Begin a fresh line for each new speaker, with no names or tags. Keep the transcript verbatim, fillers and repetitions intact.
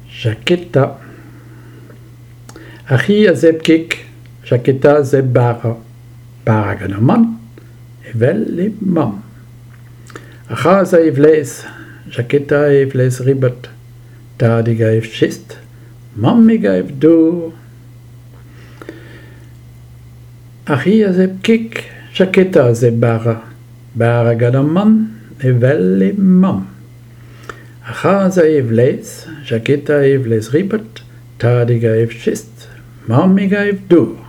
jaqueta. Achi a zeb kik, jaqueta zeb bara. Bara gana man, evel e mam. Achaz a evles, jaqueta a evles ribat. Tadig a ev chist, mammig a ev do. Achi a zeb kik, jaqueta zeb bara. Bara gana man, evel e mam. Achaz a evles, jaqueta a evles ribat. Tadig a ev chist, mammig a ev do.